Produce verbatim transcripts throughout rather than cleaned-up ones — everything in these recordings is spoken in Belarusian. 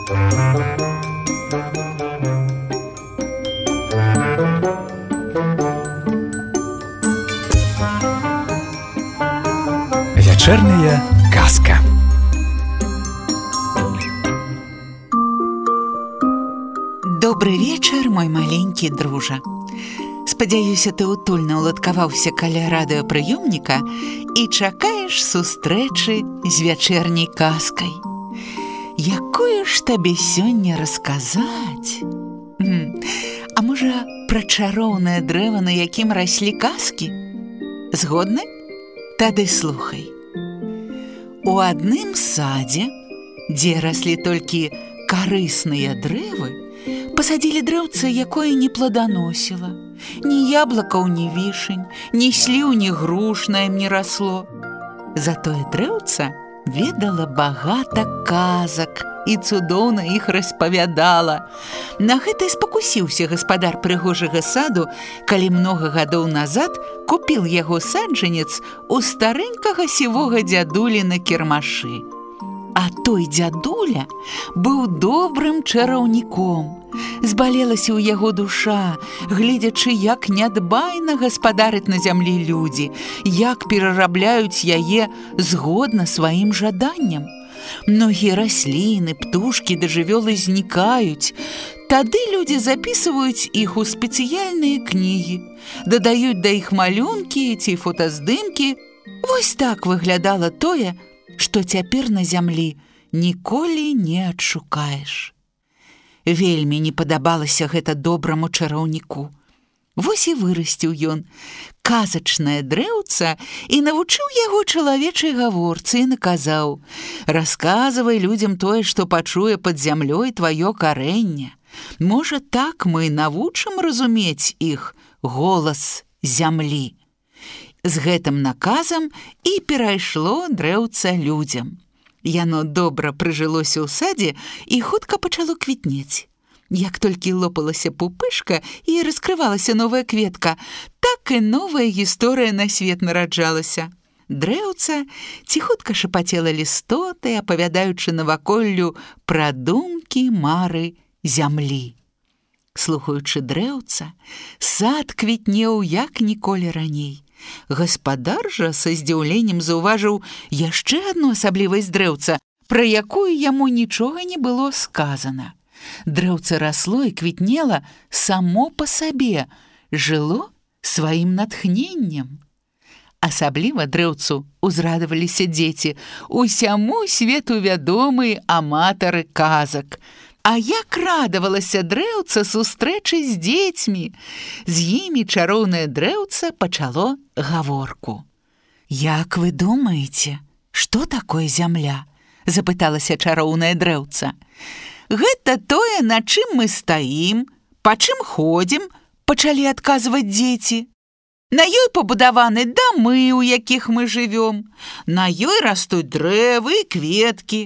Вечерняя казка. Добры вечар, мой маленькі дружа. Спадзяюся, ты утульна ўладкаваўся каля радыёпрыёмніка і чакаеш сустрэчы з вячэрняй казкай. Якую ж табе сёння расказаць? А можа, пра чароўнае дрэва, на якім раслі казкі? Згодны? Тады слухай. У адным садзе, дзе раслі толькі карысныя дрэвы, пасадзілі дрэўца, якое не пладаносіла. Ні яблыкаў, ні вішень, ні сліў, ні груш на ім не расло. Затое дрэўца ведала багата казак і цудоўна іх распавядала. На гэта і спакусіўся гаспадар прыгожага саду, калі многа гадоў назад купіў яго саджанец у старэнькага сівога дзядулі на кірмашы. А той дзядуля быў добрым чараўніком. Збалелася ў яго душа, гледзячы, як нядбайна гаспадарыць на зямлі людзі, як перарабляюць яе згодна сваім жаданням. Многія расліны, птушкі ды жывёлы знікаюць. Тады людзі запісваюць іх у спецыяльныя кнігі, дадаюць да іх малюнкі ці фотаздымкі. Вось так выглядала тое, што цяпер на зямлі ніколі не адшукаеш. Вельмі не падабалася гэта добраму чараўніку. Вось і вырасціў ён казачнае дрэўца і навучыў яго чалавечай гаворцы і наказаў: «Расказвай людзям тое, што пачуе пад зямлёй тваё карэнне. Можа, так мы навучым разумець іх голас зямлі». З гэтым наказам і перайшло дрэўца людзям. Яно добра прыжылося ў садзе і хутка пачало квітнець. Як толькі лопалася пупышка і раскрывалася новая кветка, так і новая гісторыя на свет нараджалася. Дрэўца ціхутка шапацела лістотай, апавядаючы наваколлю пра думкі, мары зямлі. Слухаючы дрэўца, сад квітнеў як ніколі раней. Гаспадар жа са здзіўленнем заўважыў яшчэ адну асаблівасць дрэўца, пра якую яму нічога не было сказана. Дрэўца расло і квітнела само па сабе, жыло сваім натхненнем. Асабліва дрэўцу узрадаваліся дзеці, усяму свету вядомыя аматары казак. А як радавалася дрэўца сустрэчы з дзецьмі! З імі чароўнае дрэўца пачало гаворку. «Як вы думаеце, што такое зямля?» – запыталася чароўнае дрэўца. «Гэта тое, на чым мы стаім, па чым ходзім», – пачалі адказваць дзеці. «На ёй пабудаваны дамы, у якіх мы жывём, на ёй растуць дрэвы і кветкі.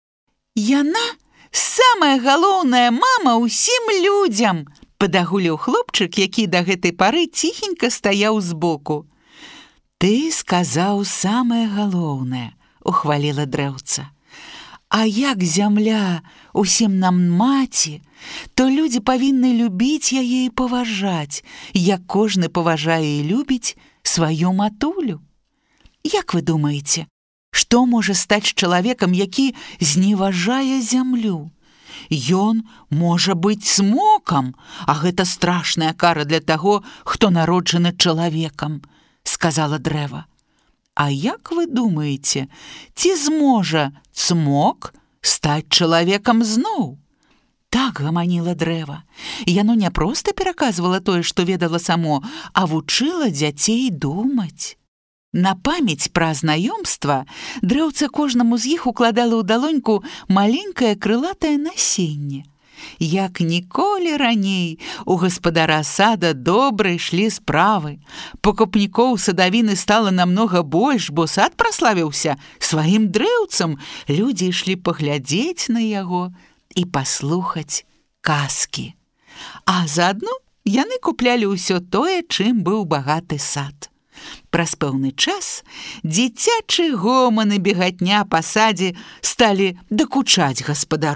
Яна самая галоўная мама ўсім людзям», – падагуліў хлопчык, які да гэтай пары ціхенька стаяў збоку. «Ты сказаў самае галоўнае», – ухваліла дрэўца. «А як зямля усім нам маці, то людзі павінны любіць яе і паважаць, як кожны паважае і любіць сваю матулю. Як вы думаеце, што можа стаць чалавекам, які зневажае зямлю? Ён можа быць смокам, а гэта страшная кара для таго, хто народжаны чалавекам», – сказала дрэва. «А як вы думаеце, ці зможа цмок стаць чалавекам зноў?» Так гаманіла дрэва. Яно не проста пераказвала тое, што ведала само, а вучыла дзяцей думаць. На памяць пра знаёмства дрэўца кожнаму з іх укладала ў далоньку маленькае крылатае насенне. Як ніколі раней у гаспадара сада добра ішлі справы. Пакупнікоў садавіны стала намнога больш, бо сад праславіўся сваім дрэўцам. Людзі ішлі паглядзець на яго і паслухаць казкі. А заадно яны куплялі ўсё тое, чым быў багаты сад. Праз пэўны час дзіцячы гоман і бегатня па садзе сталі дакучаць гаспадару.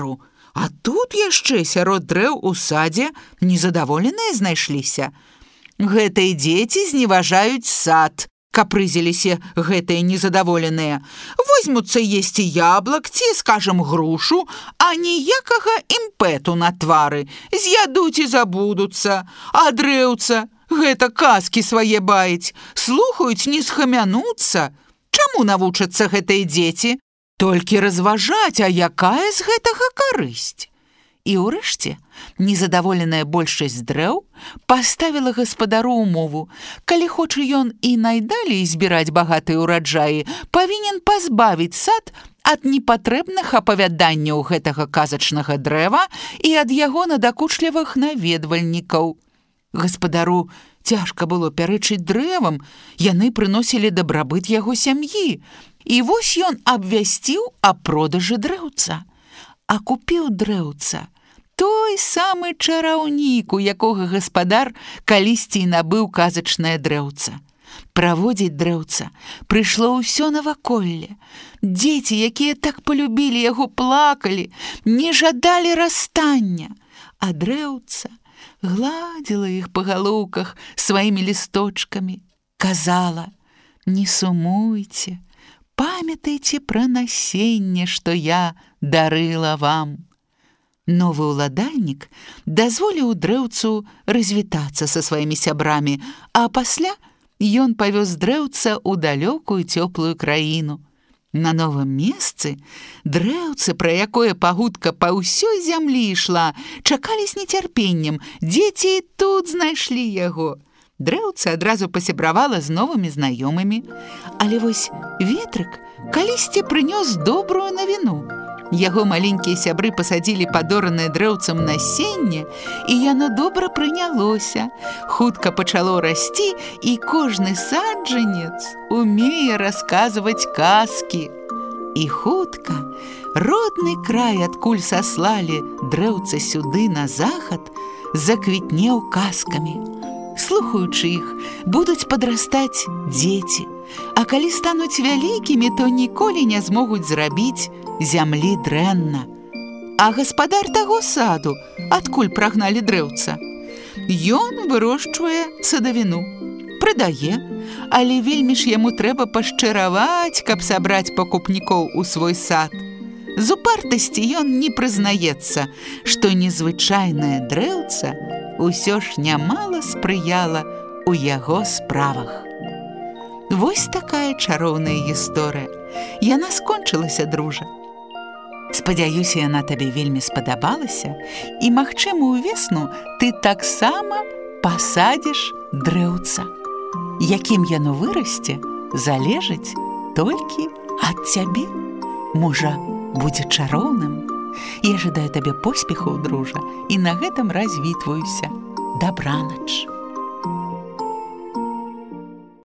А тут яшчэ сярод дрэў у садзе незадаволеныя знайшліся. Гэтыя дзеці зневажаюць сад, капрызіліся гэтыя незадаволеныя. Возьмуцца есці яблак ці, скажам, грушу, а ніякага імпэту на твары. З'ядуць і забудуцца. А дрэўца гэта казкі свае баюць, слухаюць, не схамянуцца. Чаму навучацца гэтыя дзеці? Толькі разважаць, а якая з гэтага карысць? І ўрэшце незадаволеная большасць дрэў паставіла гаспадару ўмову: калі хоча ён і найдалей збіраць багатыя ўраджаі, павінен пазбавіць сад ад непатрэбных апавяданняў гэтага казачнага дрэва і ад яго надакучлівых наведвальнікаў. Гаспадару цяжка было пярэчыць дрэвам, яны прыносілі дабрабыт яго сям'і. І вось ён абвясціў о продажы дрэўца. А купіў дрэўца той самы чараўнік, у якога гаспадар калісьці і набыў казачнае дрэўца. Праводзіць дрэўца прыйшло ўсё наваколле. Дзеці, якія так полюбілі яго, плакалі, не жадалі расстання. А дрэўца гладзіла іх па галоўках сваімі лісточкамі, казала: не сумуйце, памятайце пра насенне, што я дарыла вам. Новы ўладальнік дазволіў дрэўцу развітацца са сваімі сябрамі, а пасля ён павёз дрэўца ў далёкую цёплую краіну. На новым месцы дрэўцы, пра якое пагутка па ўсёй зямлі ішла, чакалі з нецярпеннем. Дзеці тут знайшлі яго. Дрэўца адразу пасябравала з новымі знаёмымі. Але вось ветрык калісьці прынёс добрую навіну. Яго маленькія сябры пасадзілі падоранае дрэўцам насенне, і яно добра прынялося. Хутка пачало расці, і кожны саджанец умее расказваць казкі. І хутка родны край, адкуль саслалі дрэўца сюды на захад, заквітнеў казкамі. Слухаючы іх, будуць падрастаць дзеці, а калі стануць вялікімі, то ніколі не змогуць зрабіць зямлі дрэнна. А гаспадар таго саду адкуль прагналі дрэўца? Ён вырошчвае садавіну, прадае, але вельмі ж яму трэба пашчараваць, каб сабраць пакупнікоў у свой сад. З упартасці ён не прызнаецца, што незвычайнае дрэўца усё ж нямала спрыяла ў яго справах. Вось такая чароўная гісторыя. Яна скончылася, дружа. Спадзяюся, яна табе вельмі спадабалася, і, магчыма, увесну ты таксама пасадзіш дрэўца. Якім яно вырасце, залежыць толькі ад цябе. Можа, будзе чароўным. Я жадаю табе поспехаў, дружа, і на гэтым развітваюся. Дабранач.